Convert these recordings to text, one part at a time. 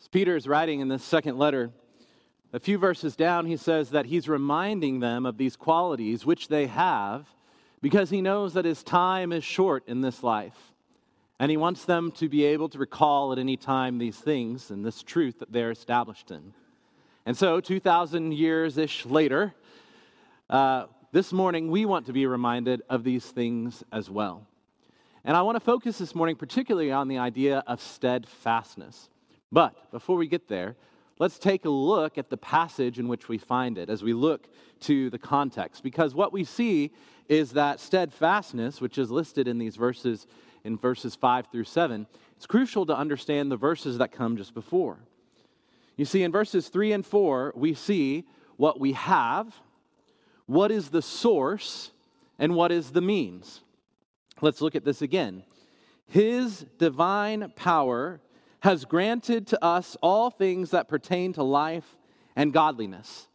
As Peter is writing in this second letter, a few verses down, he says that he's reminding them of these qualities which they have because he knows that his time is short in this life. And he wants them to be able to recall at any time these things and this truth that they're established in. And so 2,000 years-ish later, this morning we want to be reminded of these things as well. And I want to focus this morning particularly on the idea of steadfastness. But before we get there, let's take a look at the passage in which we find it as we look to the context. Because what we see is that steadfastness, which is listed in these verses, in verses 5 through 7, it's crucial to understand the verses that come just before. You see, in verses 3 and 4, we see what we have, what is the source, and what is the means. Let's look at this again. His divine power has granted to us all things that pertain to life and godliness.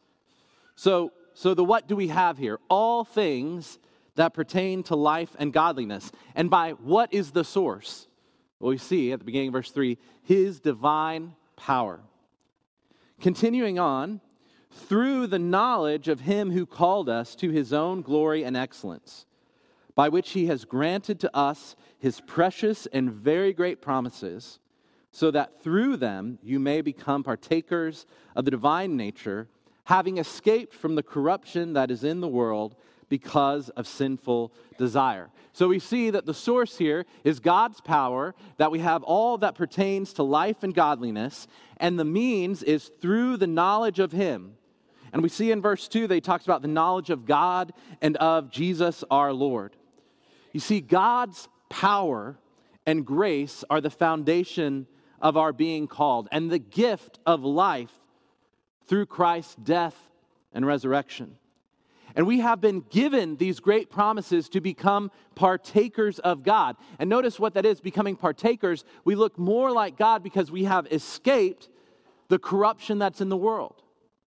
So the what do we have here? All things that pertain to life and godliness. And by what is the source? Well, we see at the beginning of verse 3, His divine power. Continuing on, through the knowledge of Him who called us to His own glory and excellence, by which He has granted to us His precious and very great promises, so that through them you may become partakers of the divine nature, having escaped from the corruption that is in the world because of sinful desire. So we see that the source here is God's power, that we have all that pertains to life and godliness, and the means is through the knowledge of Him. And we see in verse 2 that he talks about the knowledge of God and of Jesus our Lord. You see, God's power and grace are the foundation of our being called, and the gift of life through Christ's death and resurrection. And we have been given these great promises to become partakers of God. And notice what that is, becoming partakers. We look more like God because we have escaped the corruption that's in the world.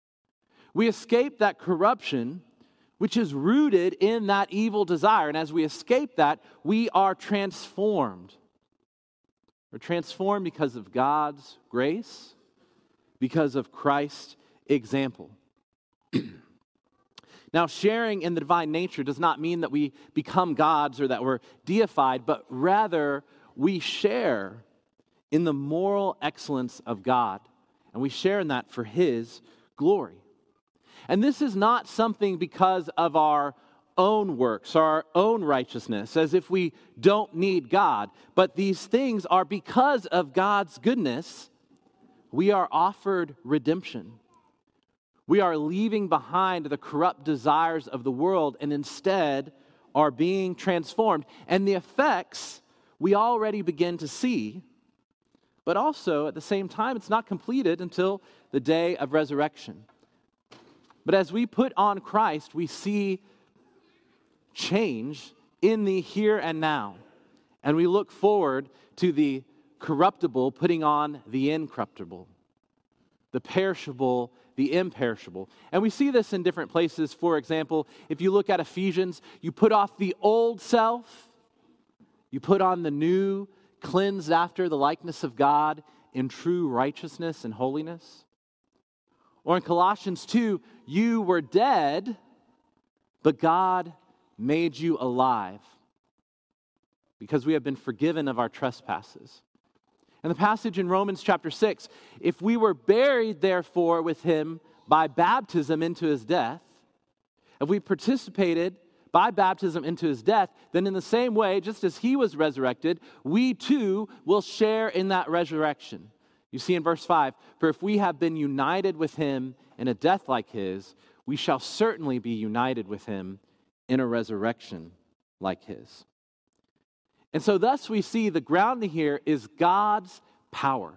We escape that corruption which is rooted in that evil desire. And as we escape that, we are transformed. We're transformed because of God's grace, because of Christ's example. Now, sharing in the divine nature does not mean that we become gods or that we're deified, but rather we share in the moral excellence of God, and we share in that for His glory. And this is not something because of our own works, our own righteousness, as if we don't need God. But these things are because of God's goodness, we are offered redemption. We are leaving behind the corrupt desires of the world and instead are being transformed. And the effects we already begin to see, but also at the same time, it's not completed until the day of resurrection. But as we put on Christ, we see change in the here and now. And we look forward to the corruptible putting on the incorruptible, the perishable, the imperishable. And we see this in different places. For example, if you look at Ephesians, you put off the old self, you put on the new, cleansed after the likeness of God in true righteousness and holiness. Or in Colossians 2, you were dead, but God made you alive because we have been forgiven of our trespasses. And the passage in Romans chapter 6, if we were buried therefore with Him by baptism into His death, if we participated by baptism into His death, then in the same way, just as He was resurrected, we too will share in that resurrection. You see in verse 5, for if we have been united with Him in a death like His, we shall certainly be united with Him in a resurrection like His. And so thus we see the grounding here is God's power,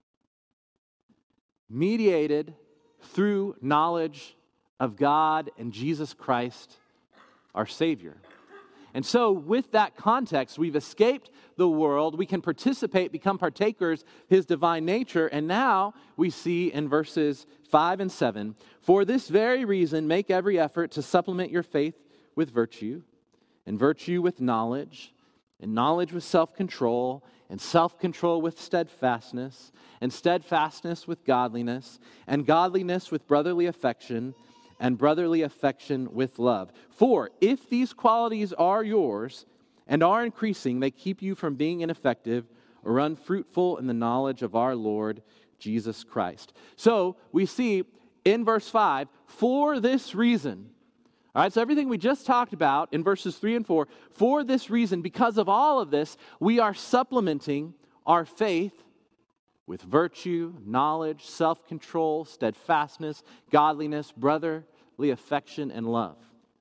mediated through knowledge of God and Jesus Christ, our Savior. And so with that context, we've escaped the world. We can participate, become partakers of His divine nature. And now we see in verses 5 and 7, for this very reason, make every effort to supplement your faith with virtue, and virtue with knowledge, and knowledge with self-control, and self-control with steadfastness, and steadfastness with godliness, and godliness with brotherly affection, and brotherly affection with love. For if these qualities are yours and are increasing, they keep you from being ineffective or unfruitful in the knowledge of our Lord Jesus Christ. So we see in verse 5, for this reason. All right, so everything we just talked about in verses 3 and 4, for this reason, because of all of this, we are supplementing our faith with virtue, knowledge, self-control, steadfastness, godliness, brotherly affection, and love.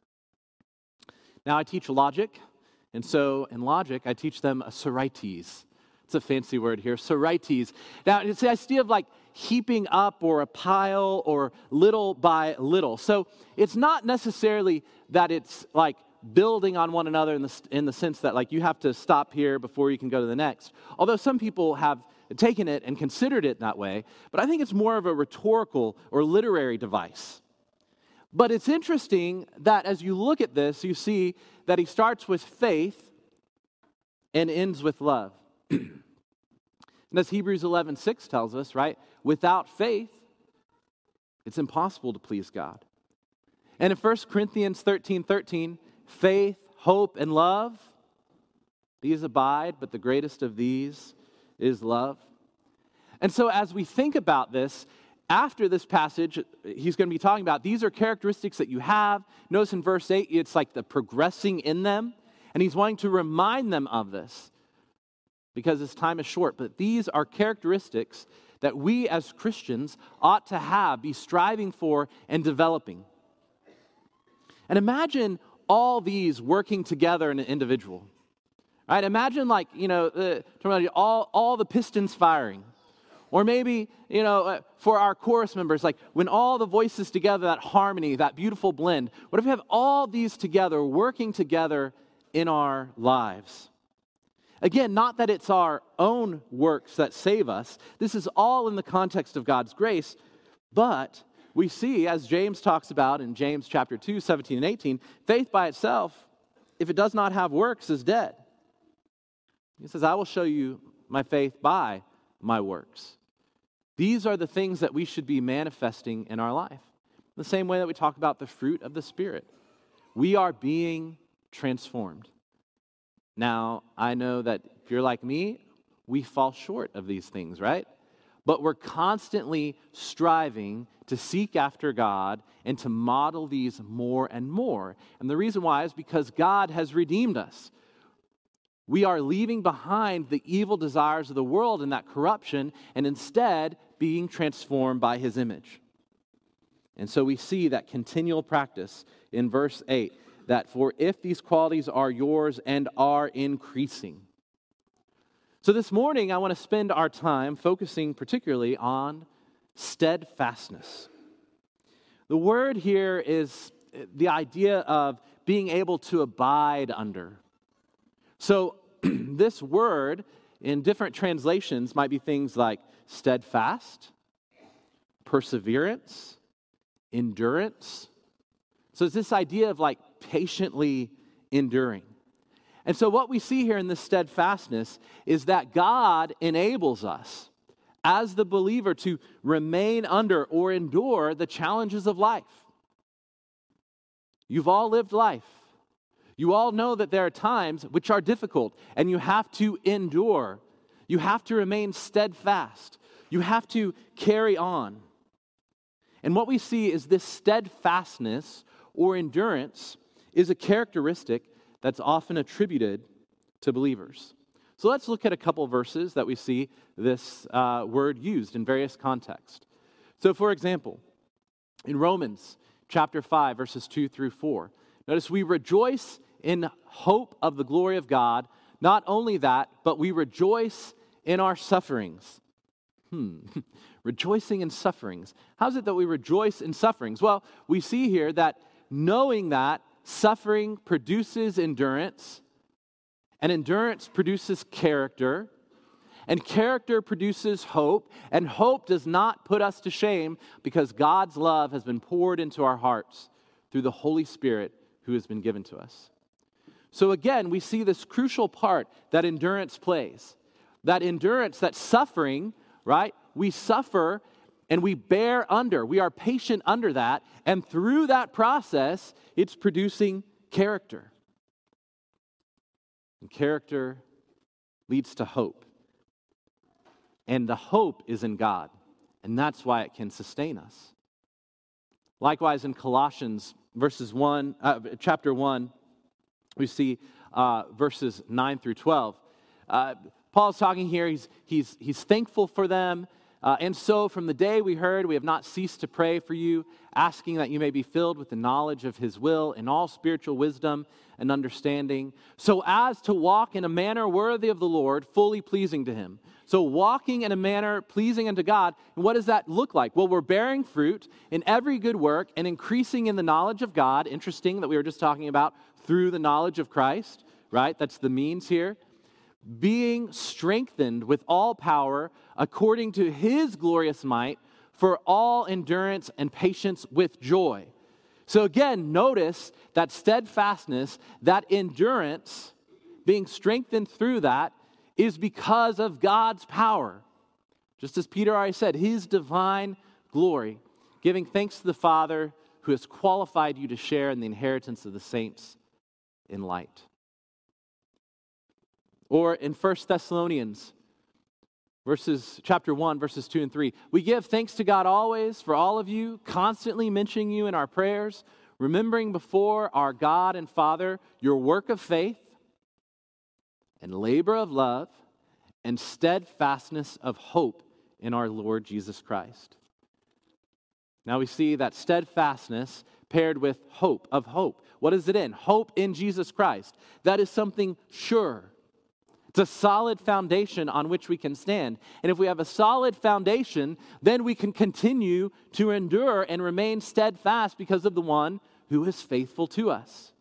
Now, I teach logic, and so in logic, I teach them a sorites. It's a fancy word here, sorites. Now, it's the idea of like heaping up or a pile or little by little. So it's not necessarily that it's like building on one another in the sense that like you have to stop here before you can go to the next. Although some people have taken it and considered it that way, but I think it's more of a rhetorical or literary device. But it's interesting that as you look at this, you see that he starts with faith and ends with love. And as Hebrews 11:6 tells us, right, without faith, it's impossible to please God. And in 1 Corinthians 13:13, faith, hope, and love, these abide, but the greatest of these is love. And so as we think about this, after this passage, he's going to be talking about these are characteristics that you have. Notice in verse 8, it's like the progressing in them. And he's wanting to remind them of this because his time is short. But these are characteristics that we as Christians ought to have, be striving for, and developing. And imagine all these working together in an individual. Right? Imagine like, all the pistons firing. Or maybe, for our chorus members, like when all the voices together, that harmony, that beautiful blend. What if we have all these together, working together in our lives? Again, not that it's our own works that save us. This is all in the context of God's grace. But we see, as James talks about in James chapter 2, 17 and 18, faith by itself, if it does not have works, is dead. He says, I will show you my faith by my works. These are the things that we should be manifesting in our life. The same way that we talk about the fruit of the Spirit. We are being transformed. Now, I know that if you're like me, we fall short of these things, right? But we're constantly striving to seek after God and to model these more and more. And the reason why is because God has redeemed us. We are leaving behind the evil desires of the world and that corruption, and instead being transformed by His image. And so we see that continual practice in verse 8, that for if these qualities are yours and are increasing. So this morning I want to spend our time focusing particularly on steadfastness. The word here is the idea of being able to abide under. So this word in different translations might be things like steadfast, perseverance, endurance. So it's this idea of like patiently enduring. And so what we see here in this steadfastness is that God enables us as the believer to remain under or endure the challenges of life. You've all lived life. You all know that there are times which are difficult, and you have to endure. You have to remain steadfast. You have to carry on. And what we see is this steadfastness or endurance is a characteristic that's often attributed to believers. So let's look at a couple verses that we see this word used in various contexts. So for example, in Romans chapter 5, verses 2 through 4, notice we rejoice in hope of the glory of God. Not only that, but we rejoice in our sufferings. Rejoicing in sufferings. How is it that we rejoice in sufferings? Well, we see here that knowing that suffering produces endurance, and endurance produces character, and character produces hope, and hope does not put us to shame because God's love has been poured into our hearts through the Holy Spirit who has been given to us. So again, we see this crucial part that endurance plays. That endurance, that suffering, right? We suffer and we bear under. We are patient under that. And through that process, it's producing character. And character leads to hope. And the hope is in God. And that's why it can sustain us. Likewise, in Colossians chapter 1, we see verses 9 through 12. Paul's talking here. He's thankful for them. And so from the day we heard, we have not ceased to pray for you, asking that you may be filled with the knowledge of his will in all spiritual wisdom and understanding, so as to walk in a manner worthy of the Lord, fully pleasing to him. So walking in a manner pleasing unto God, and what does that look like? Well, we're bearing fruit in every good work and increasing in the knowledge of God. Interesting that we were just talking about through the knowledge of Christ, right? That's the means here. Being strengthened with all power according to his glorious might for all endurance and patience with joy. So again, notice that steadfastness, that endurance, being strengthened through that is because of God's power. Just as Peter already said, his divine glory, giving thanks to the Father who has qualified you to share in the inheritance of the saints in light. Or in 1 Thessalonians, chapter 1, verses 2 and 3, we give thanks to God always for all of you, constantly mentioning you in our prayers, remembering before our God and Father your work of faith and labor of love and steadfastness of hope in our Lord Jesus Christ. Now we see that steadfastness paired with hope of hope. What is it in? Hope in Jesus Christ. That is something sure. It's a solid foundation on which we can stand. And if we have a solid foundation, then we can continue to endure and remain steadfast because of the one who is faithful to us.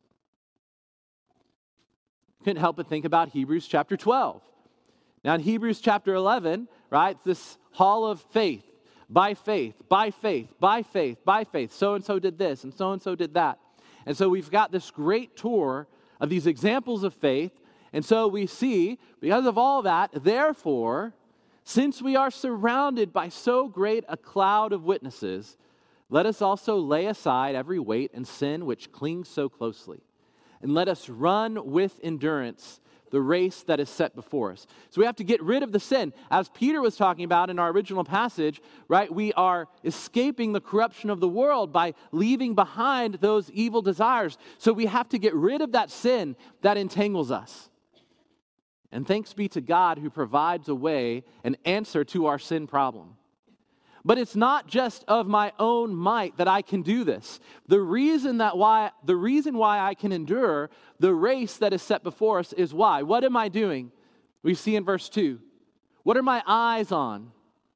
Couldn't help but think about Hebrews chapter 12. Now in Hebrews chapter 11, right, this hall of faith, by faith, by faith, by faith, by faith. So-and-so did this and so-and-so did that. And so we've got this great tour of these examples of faith. And so we see, because of all that, therefore, since we are surrounded by so great a cloud of witnesses, let us also lay aside every weight and sin which clings so closely, and let us run with endurance the race that is set before us. So we have to get rid of the sin. As Peter was talking about in our original passage, right, we are escaping the corruption of the world by leaving behind those evil desires. So we have to get rid of that sin that entangles us. And thanks be to God who provides a way, an answer to our sin problem. But it's not just of my own might that I can do this. The reason why I can endure the race that is set before us is why. What am I doing? We see in verse 2. What are my eyes on?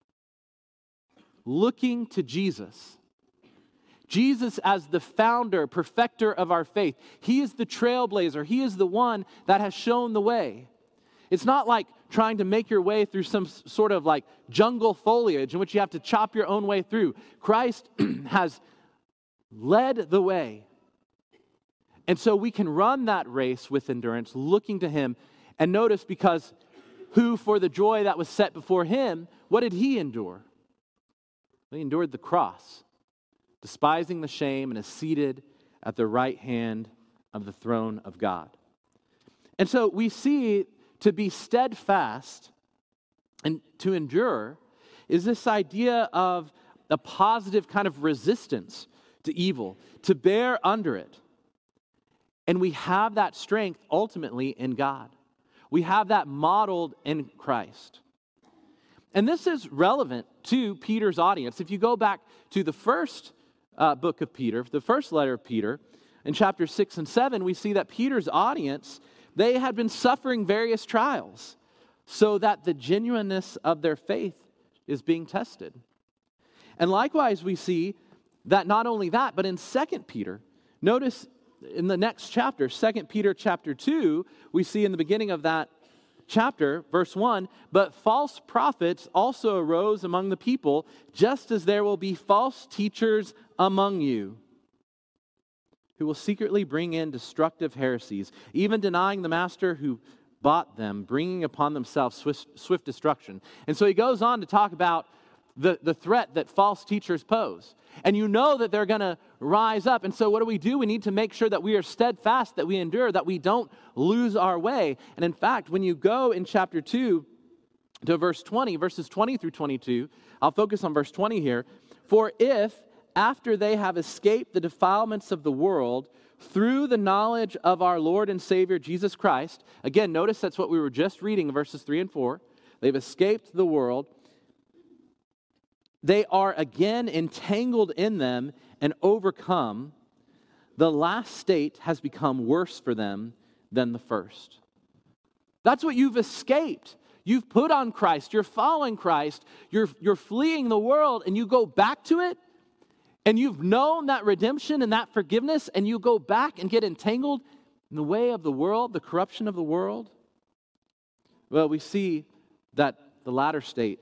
Looking to Jesus. Jesus as the founder, perfecter of our faith. He is the trailblazer. He is the one that has shown the way. It's not like trying to make your way through some sort of like jungle foliage in which you have to chop your own way through. Christ has led the way. And so we can run that race with endurance, looking to him. And notice, because who for the joy that was set before him, what did he endure? He endured the cross, despising the shame, and is seated at the right hand of the throne of God. And so we see to be steadfast and to endure is this idea of a positive kind of resistance to evil, to bear under it. And we have that strength ultimately in God. We have that modeled in Christ. And this is relevant to Peter's audience. If you go back to the first book of Peter, the first letter of Peter, in chapter 6 and 7, we see that Peter's audience, they had been suffering various trials so that the genuineness of their faith is being tested. And likewise, we see that not only that, but in 2 Peter, notice in the next chapter, 2 Peter chapter 2, we see in the beginning of that chapter, verse 1, but false prophets also arose among the people, just as there will be false teachers among you, who will secretly bring in destructive heresies, even denying the master who bought them, bringing upon themselves swift destruction. And so he goes on to talk about the threat that false teachers pose. And you know that they're going to rise up. And so what do? We need to make sure that we are steadfast, that we endure, that we don't lose our way. And in fact, when you go in chapter 2 to verse 20, verses 20 through 22, I'll focus on verse 20 here. For if, after they have escaped the defilements of the world, through the knowledge of our Lord and Savior Jesus Christ, again, notice that's what we were just reading in verses 3 and 4, they've escaped the world, they are again entangled in them and overcome, the last state has become worse for them than the first. That's what you've escaped. You've put on Christ, you're following Christ, you're fleeing the world, and you go back to it, and you've known that redemption and that forgiveness, and you go back and get entangled in the way of the world, the corruption of the world. Well, we see that the latter state,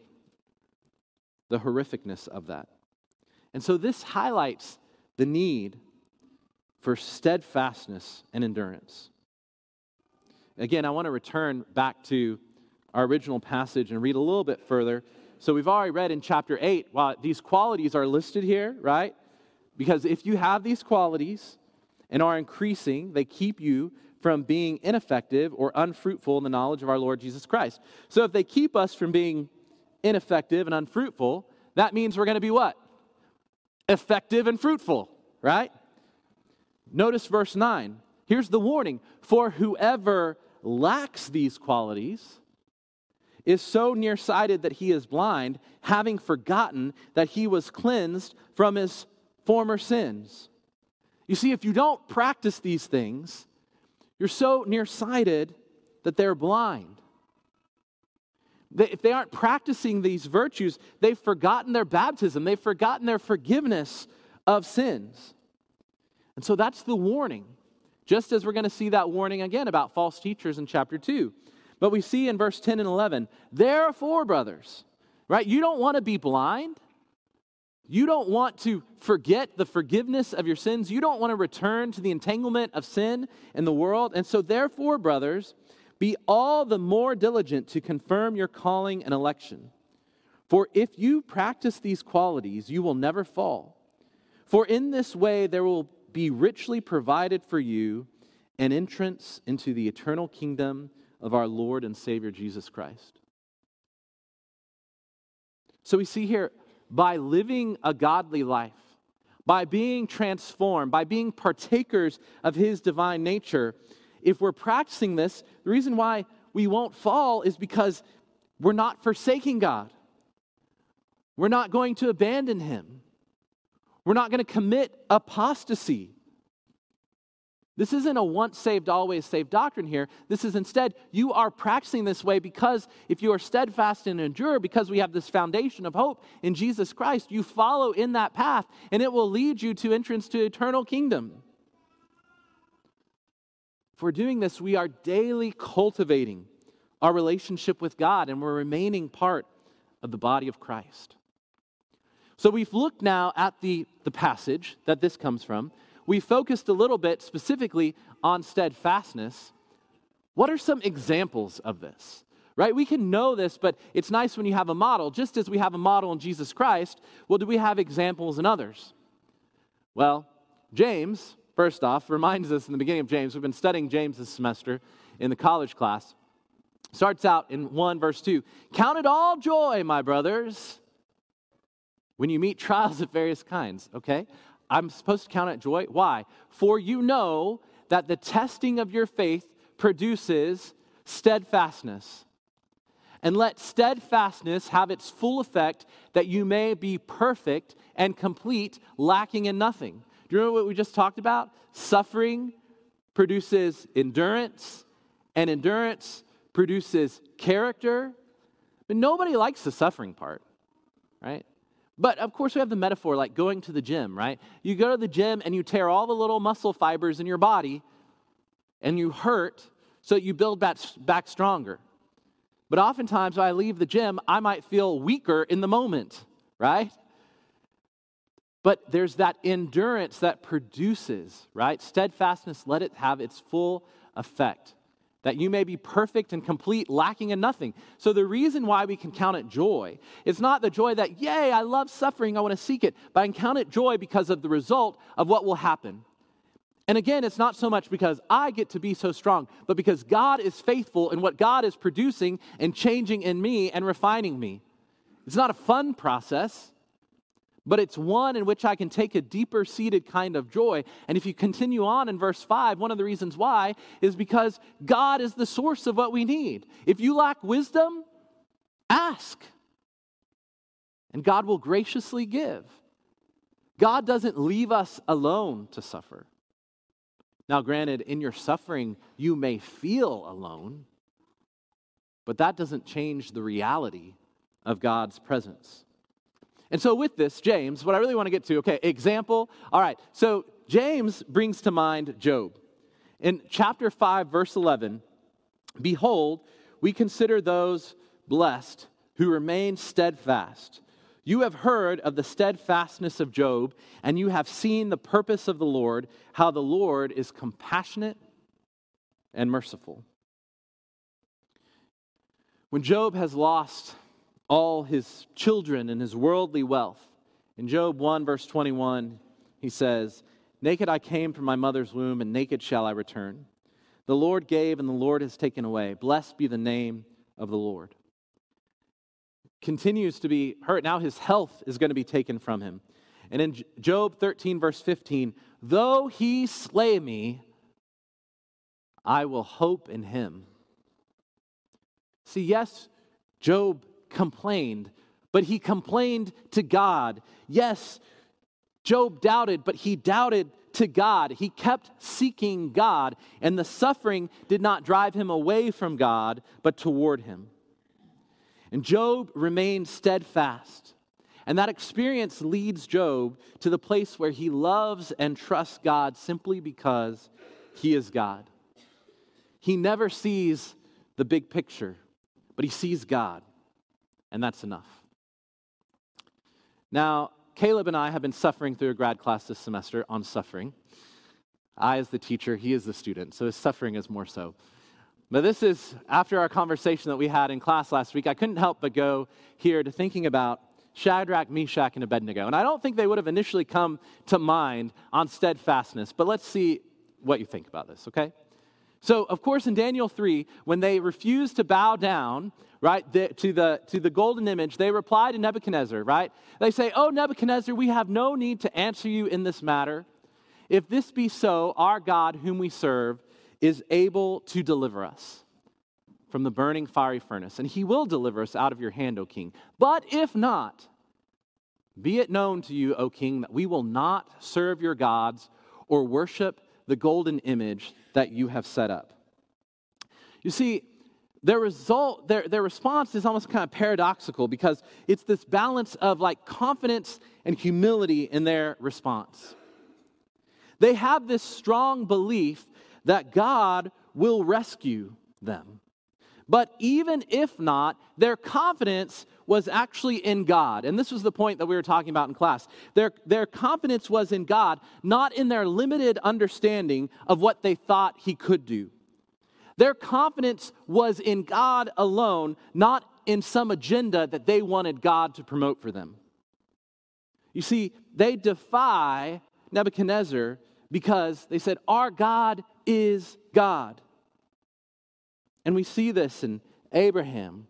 the horrificness of that. And so this highlights the need for steadfastness and endurance. Again, I want to return back to our original passage and read a little bit further. So we've already read in chapter 8, while these qualities are listed here, right? Because if you have these qualities and are increasing, they keep you from being ineffective or unfruitful in the knowledge of our Lord Jesus Christ. So if they keep us from being ineffective and unfruitful, that means we're going to be what? Effective and fruitful, right? Notice verse 9. Here's the warning. For whoever lacks these qualities is so nearsighted that he is blind, having forgotten that he was cleansed from his former sins. You see, if you don't practice these things, you're so nearsighted that they're blind. If they aren't practicing these virtues, they've forgotten their baptism. They've forgotten their forgiveness of sins. And so that's the warning. Just as we're going to see that warning again about false teachers in chapter 2. But we see in verse 10 and 11, therefore, brothers, right? You don't want to be blind. You don't want to forget the forgiveness of your sins. You don't want to return to the entanglement of sin in the world. And so therefore, brothers, be all the more diligent to confirm your calling and election. For if you practice these qualities, you will never fall. For in this way there will be richly provided for you an entrance into the eternal kingdom of our Lord and Savior Jesus Christ. So we see here, by living a godly life, by being transformed, by being partakers of His divine nature, if we're practicing this, the reason why we won't fall is because we're not forsaking God. We're not going to abandon Him. We're not going to commit apostasy. This isn't a once saved, always saved doctrine here. This is instead, you are practicing this way because if you are steadfast and endure, because we have this foundation of hope in Jesus Christ, you follow in that path, and it will lead you to entrance to eternal kingdom. If we're doing this, we are daily cultivating our relationship with God, and we're remaining part of the body of Christ. So we've looked now at the passage that this comes from. We focused a little bit specifically on steadfastness. What are some examples of this? Right? We can know this, but it's nice when you have a model. Just as we have a model in Jesus Christ, well, do we have examples in others? Well, James, first off, reminds us in the beginning of James, we've been studying James this semester in the college class. Starts out in 1 verse 2. Count it all joy, my brothers, when you meet trials of various kinds. Okay? I'm supposed to count it joy. Why? For you know that the testing of your faith produces steadfastness. And let steadfastness have its full effect, that you may be perfect and complete, lacking in nothing. Do you remember what we just talked about? Suffering produces endurance, and endurance produces character. But nobody likes the suffering part, right? But of course we have the metaphor like going to the gym, right? You go to the gym and you tear all the little muscle fibers in your body and you hurt so that you build back stronger. But oftentimes when I leave the gym, I might feel weaker in the moment, right? But there's that endurance that produces, right? Steadfastness, let it have its full effect. that you may be perfect and complete, lacking in nothing. So the reason why we can count it joy, it's not the joy that, yay, I love suffering, I want to seek it, but I can count it joy because of the result of what will happen. And again, it's not so much because I get to be so strong, but because God is faithful in what God is producing and changing in me and refining me. It's not a fun process, but it's one in which I can take a deeper-seated kind of joy. And if you continue on in verse 5, one of the reasons why is because God is the source of what we need. If you lack wisdom, ask, and God will graciously give. God doesn't leave us alone to suffer. Now, granted, in your suffering, you may feel alone, but that doesn't change the reality of God's presence. And so with this, James, what I really want to get to, okay, example. All right, so James brings to mind Job. In chapter 5, verse 11, behold, we consider those blessed who remain steadfast. You have heard of the steadfastness of Job, and you have seen the purpose of the Lord, how the Lord is compassionate and merciful. When Job has lost all his children and his worldly wealth, in Job 1, verse 21, he says, naked I came from my mother's womb, and naked shall I return. The Lord gave, and the Lord has taken away. Blessed be the name of the Lord. Continues to be hurt. Now his health is going to be taken from him. And in Job 13, verse 15, though he slay me, I will hope in him. See, yes, Job complained, but he complained to God. Yes, Job doubted, but he doubted to God. He kept seeking God, and the suffering did not drive him away from God, but toward him. And Job remained steadfast. And that experience leads Job to the place where he loves and trusts God simply because he is God. He never sees the big picture, but he sees God. And that's enough. Now, Caleb and I have been suffering through a grad class this semester on suffering. I as the teacher, he is the student, so his suffering is more so. But this is, after our conversation that we had in class last week, I couldn't help but go here to thinking about Shadrach, Meshach, and Abednego. And I don't think they would have initially come to mind on steadfastness, but let's see what you think about this, okay? So, of course, in Daniel 3, when they refused to bow down, right, to the golden image, they reply to Nebuchadnezzar, right? They say, oh, Nebuchadnezzar, we have no need to answer you in this matter. If this be so, our God, whom we serve, is able to deliver us from the burning fiery furnace, and he will deliver us out of your hand, O king. But if not, be it known to you, O king, that we will not serve your gods or worship the golden image that you have set up. You see, their response is almost kind of paradoxical because it's this balance of like confidence and humility in their response. They have this strong belief that God will rescue them. But even if not, their confidence was actually in God. And this was the point that we were talking about in class. Their confidence was in God, not in their limited understanding of what they thought he could do. Their confidence was in God alone, not in some agenda that they wanted God to promote for them. You see, they defy Nebuchadnezzar because they said, our God is God. And we see this in Abraham,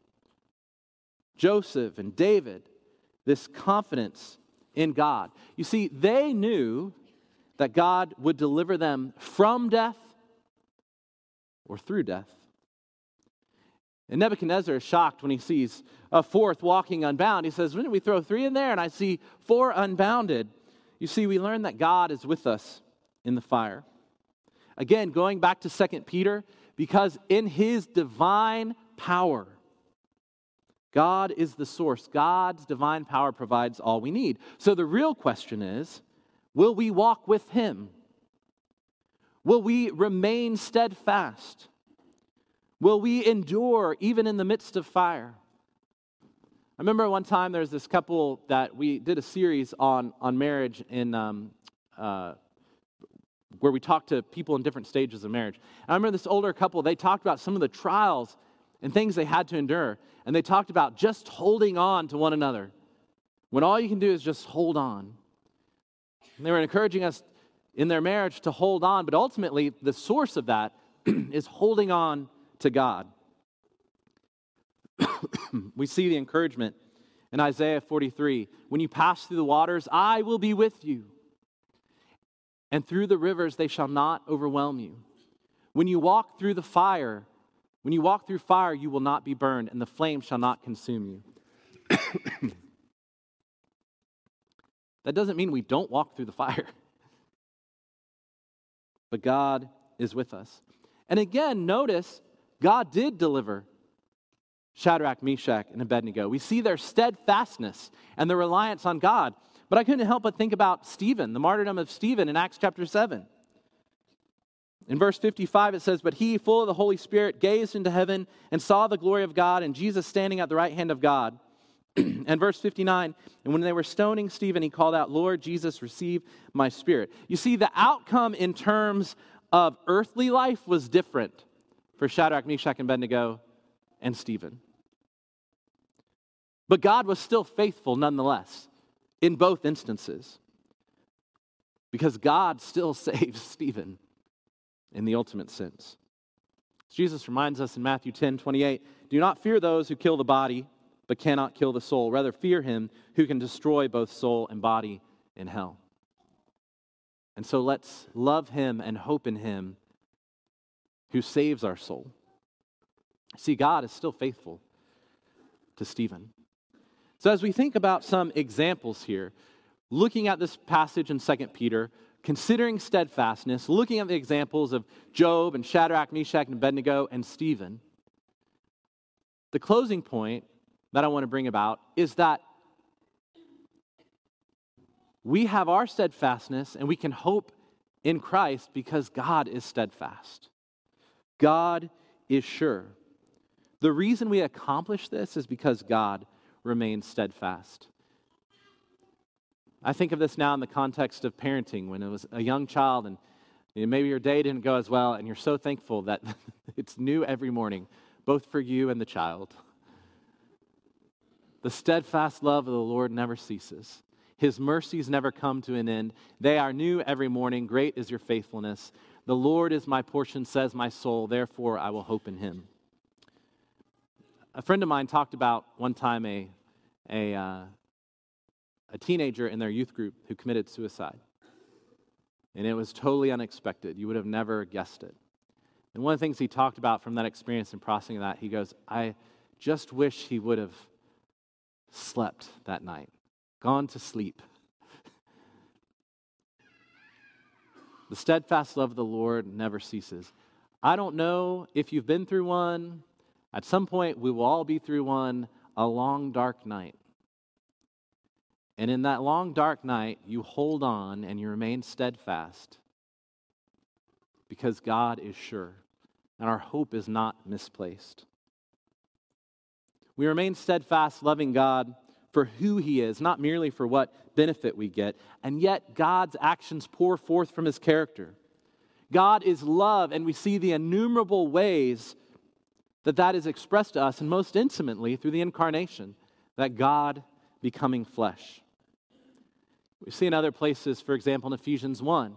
Joseph, and David, this confidence in God. You see, they knew that God would deliver them from death or through death. And Nebuchadnezzar is shocked when he sees a fourth walking unbound. He says, "Didn't we throw three in there? And I see four unbounded." You see, we learn that God is with us in the fire. Again, going back to 2 Peter, because in his divine power, God is the source. God's divine power provides all we need. So the real question is, will we walk with him? Will we remain steadfast? Will we endure even in the midst of fire? I remember one time there was this couple that we did a series on marriage in where we talked to people in different stages of marriage. And I remember this older couple, they talked about some of the trials and things they had to endure. And they talked about just holding on to one another, when all you can do is just hold on. And they were encouraging us in their marriage to hold on, but ultimately the source of that is holding on to God. We see the encouragement in Isaiah 43. When you pass through the waters, I will be with you. And through the rivers, they shall not overwhelm you. When you walk through fire, you will not be burned, and the flame shall not consume you. That doesn't mean we don't walk through the fire. But God is with us. And again, notice, God did deliver Shadrach, Meshach, and Abednego. We see their steadfastness and their reliance on God. But I couldn't help but think about Stephen, the martyrdom of Stephen in Acts chapter 7. In verse 55 it says, "But he, full of the Holy Spirit, gazed into heaven and saw the glory of God and Jesus standing at the right hand of God." And verse 59, "And when they were stoning Stephen, he called out, 'Lord Jesus, receive my spirit.'" You see, the outcome in terms of earthly life was different for Shadrach, Meshach, and Abednego and Stephen. But God was still faithful nonetheless in both instances, because God still saves Stephen in the ultimate sense. Jesus reminds us in Matthew 10:28, "Do not fear those who kill the body, but cannot kill the soul. Rather fear him who can destroy both soul and body in hell." And so let's love him and hope in him who saves our soul. See, God is still faithful to Stephen. So as we think about some examples here, looking at this passage in 2 Peter, considering steadfastness, looking at the examples of Job and Shadrach, Meshach, and Abednego, and Stephen, the closing point that I want to bring about is that we have our steadfastness and we can hope in Christ because God is steadfast. God is sure. The reason we accomplish this is because God remains steadfast. I think of this now in the context of parenting, when it was a young child and maybe your day didn't go as well, and you're so thankful that it's new every morning, both for you and the child. The steadfast love of the Lord never ceases. His mercies never come to an end. They are new every morning. Great is your faithfulness. The Lord is my portion, says my soul. Therefore, I will hope in him. A friend of mine talked about one time a teenager in their youth group who committed suicide. And it was totally unexpected. You would have never guessed it. And one of the things he talked about from that experience and processing that, he goes, "I just wish he would have slept that night, gone to sleep." The steadfast love of the Lord never ceases. I don't know if you've been through one. At some point, we will all be through one, a long, dark night. And in that long, dark night, you hold on and you remain steadfast because God is sure and our hope is not misplaced. We remain steadfast, loving God for who he is, not merely for what benefit we get. And yet, God's actions pour forth from his character. God is love, and we see the innumerable ways that is expressed to us, and most intimately through the incarnation, that God becoming flesh. We see in other places, for example, in Ephesians 1,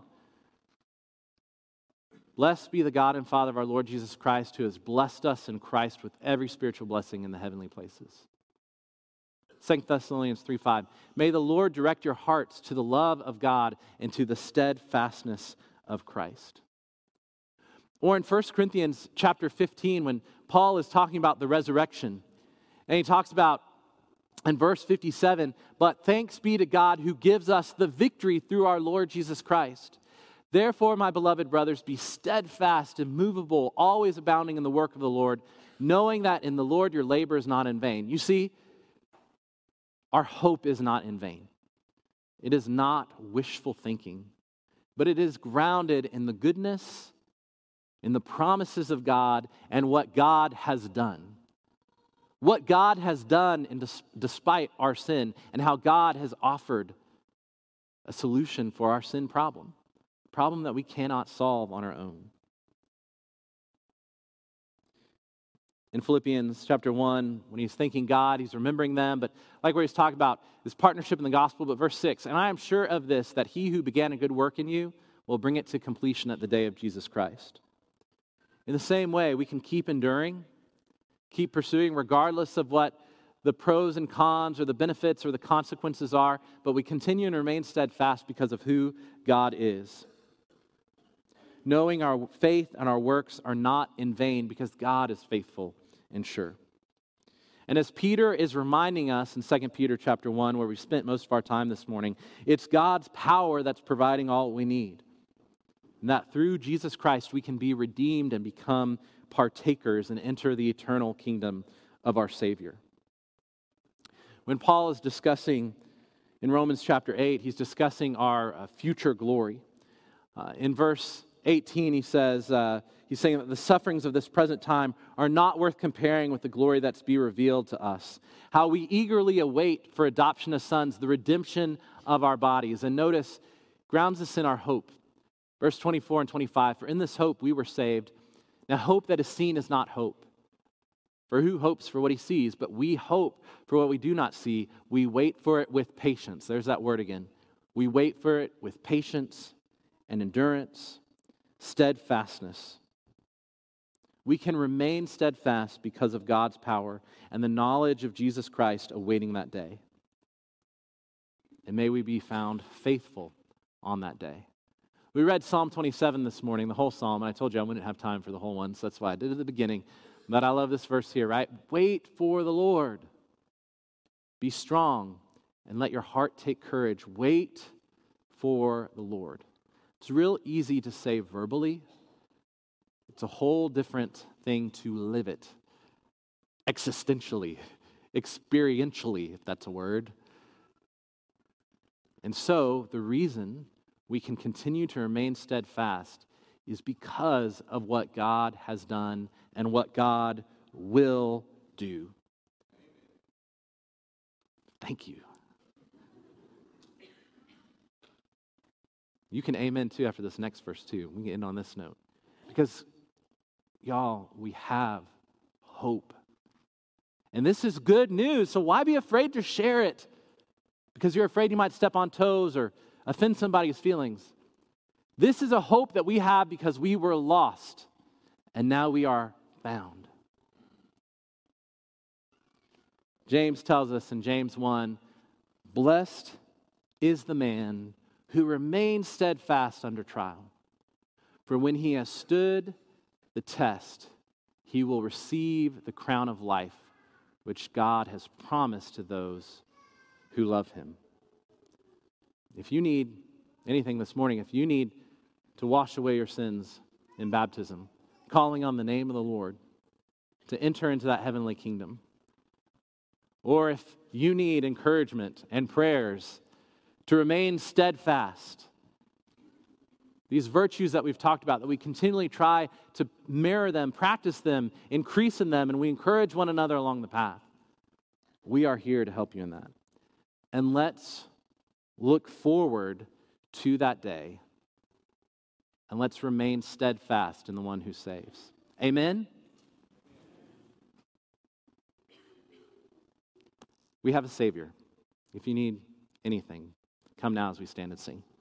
"Blessed be the God and Father of our Lord Jesus Christ, who has blessed us in Christ with every spiritual blessing in the heavenly places." 2 Thessalonians 3:5, "May the Lord direct your hearts to the love of God and to the steadfastness of Christ." Or in 1 Corinthians chapter 15, when Paul is talking about the resurrection, and he talks about, in verse 57, "But thanks be to God who gives us the victory through our Lord Jesus Christ. Therefore, my beloved brothers, be steadfast, immovable, always abounding in the work of the Lord, knowing that in the Lord your labor is not in vain." You see, our hope is not in vain. It is not wishful thinking, but it is grounded in the goodness, in the promises of God, and what God has done. What God has done despite our sin, and how God has offered a solution for our sin problem. problem that we cannot solve on our own. In Philippians chapter 1, when he's thanking God, he's remembering them, but like where he's talking about his partnership in the gospel, but verse 6, and I am sure of this, that he who began a good work in you will bring it to completion at the day of Jesus Christ. In the same way, we can keep enduring, keep pursuing, regardless of what the pros and cons or the benefits or the consequences are, but we continue and remain steadfast because of who God is. Knowing our faith and our works are not in vain because God is faithful and sure. And as Peter is reminding us in 2 Peter chapter 1, where we spent most of our time this morning, it's God's power that's providing all we need. And that through Jesus Christ we can be redeemed and become partakers and enter the eternal kingdom of our Savior. When Paul is discussing in Romans chapter 8, he's discussing our future glory. In verse 18, he says, he's saying that the sufferings of this present time are not worth comparing with the glory that's to be revealed to us. How we eagerly await for adoption as sons, the redemption of our bodies. And notice, grounds us in our hope. Verse 24 and 25, for in this hope we were saved. Now hope that is seen is not hope. For who hopes for what he sees? But we hope for what we do not see. We wait for it with patience. There's that word again. We wait for it with patience and endurance, steadfastness. We can remain steadfast because of God's power and the knowledge of Jesus Christ awaiting that day. And may we be found faithful on that day. We read Psalm 27 this morning, the whole psalm, and I told you I wouldn't have time for the whole one, so that's why I did it at the beginning. But I love this verse here, right? Wait for the Lord. Be strong and let your heart take courage. Wait for the Lord. It's real easy to say verbally. It's a whole different thing to live it. Existentially, experientially, if that's a word. And so, the reason we can continue to remain steadfast is because of what God has done and what God will do. Thank you. You can amen too after this next verse too. We can end on this note. Because, y'all, we have hope. And this is good news, so why be afraid to share it? Because you're afraid you might step on toes or offend somebody's feelings. This is a hope that we have because we were lost, and now we are found. James tells us in James 1, blessed is the man who remains steadfast under trial. For when he has stood the test, he will receive the crown of life, which God has promised to those who love him. If you need anything this morning, if you need to wash away your sins in baptism, calling on the name of the Lord to enter into that heavenly kingdom, or if you need encouragement and prayers to remain steadfast, these virtues that we've talked about, that we continually try to mirror them, practice them, increase in them, and we encourage one another along the path, we are here to help you in that. And let's look forward to that day, and let's remain steadfast in the one who saves. Amen? We have a Savior. If you need anything, come now as we stand and sing.